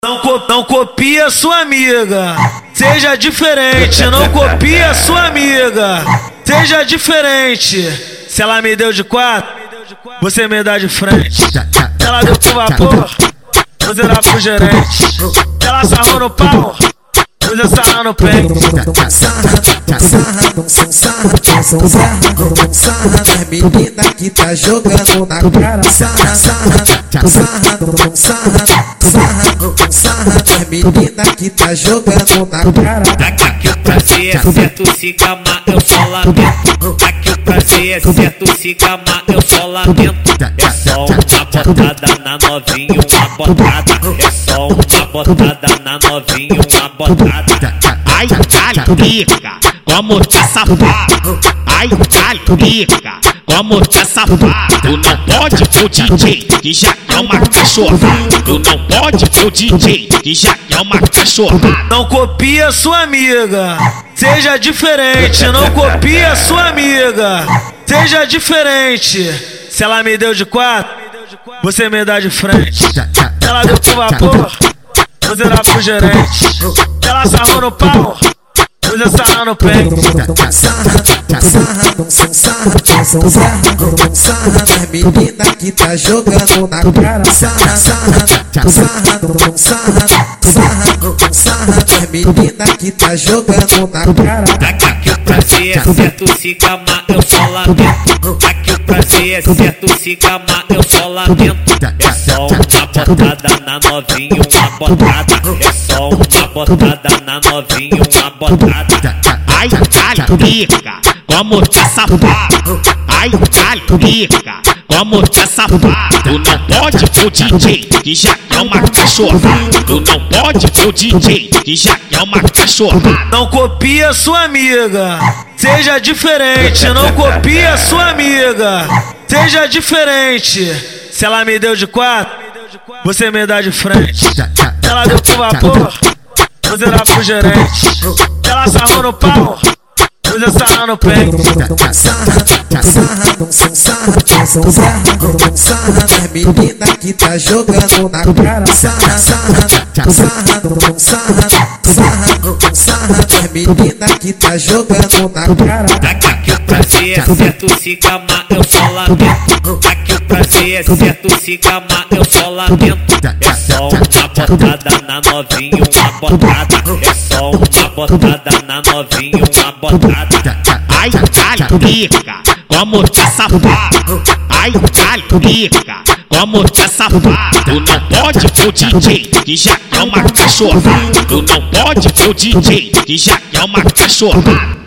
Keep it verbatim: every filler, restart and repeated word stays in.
Não, co não copia sua amiga, seja diferente. Não copia sua amiga, seja diferente. Se ela me deu de quatro, você me dá de frente. Se ela deu pro vapor, você dá pro gerente. Se ela sarrou no pau, você sarra no peito. Sarra, menina que tá jogando na cara. Sarra, sarra, sarra, sarra, sarra, menina que tá jogando na cara. Aqui o prazer é certo, se gamar eu só lamento. Aqui o prazer é certo, se gamar eu só lamento. É só uma botada na novinha, uma botada. É só uma botada na novinha, uma botada. Ai, ai, pica, como tá safado. Ai, ai, pica, como tá safado. Tu não pode pro D J, que já é uma cachorrada. Tu não pode pro D J, que já é uma cachorrada. Não copia sua amiga, seja diferente. Não copia sua amiga, seja diferente. Se ela me deu de quatro, você me dá de frente. Se ela deu pro vapor, você dá pro gerente. Se ela sarrou no pau, você sarra no peito. Sarra, sarra, sarra, sarra, menina que tá jogando na cara. Sarra, sarra, sarra, sarra, sarra, menina que tá jogando na cara. Aqui o prazer é certo, se gamar eu só lamento. Aqui o prazer é certo, se gamar eu só lamento. É só uma botada na novinha, uma botada. É só uma botada na novinha, uma botada. Ai, ai, pica, como tá safado. Ai, ai, pica, como tá safado. Tu não pode pro D J, que já é uma cachorrada. Tu não pode pro D J, que já é uma cachorrada. Não copia sua amiga, seja diferente. Não copia sua amiga, seja diferente. Se ela me deu de quatro, você me dá de frente. Se ela deu pro vapor, você dá pro gerente. Se ela sarrou no pau, você sarra no peito. Sarra, sarra, sarra, sarra, menina que tá jogando na cara. Sarra, sarra, sarra, sarra, sarra, menina que tá jogando na cara. Aqui o prazer é certo, se gamar eu só lamento. Aqui o prazer é certo, se gamar eu só lamento. É só uma botada na novinha, uma botada. É só uma botada na novinha, uma botada. Ai, ai, pica, como tá safado. Ai, ai, pica, como tá safado. Tu não pode pro D J, que já é uma cachorrada. Tu não pode pro D J, que já é uma cachorrada.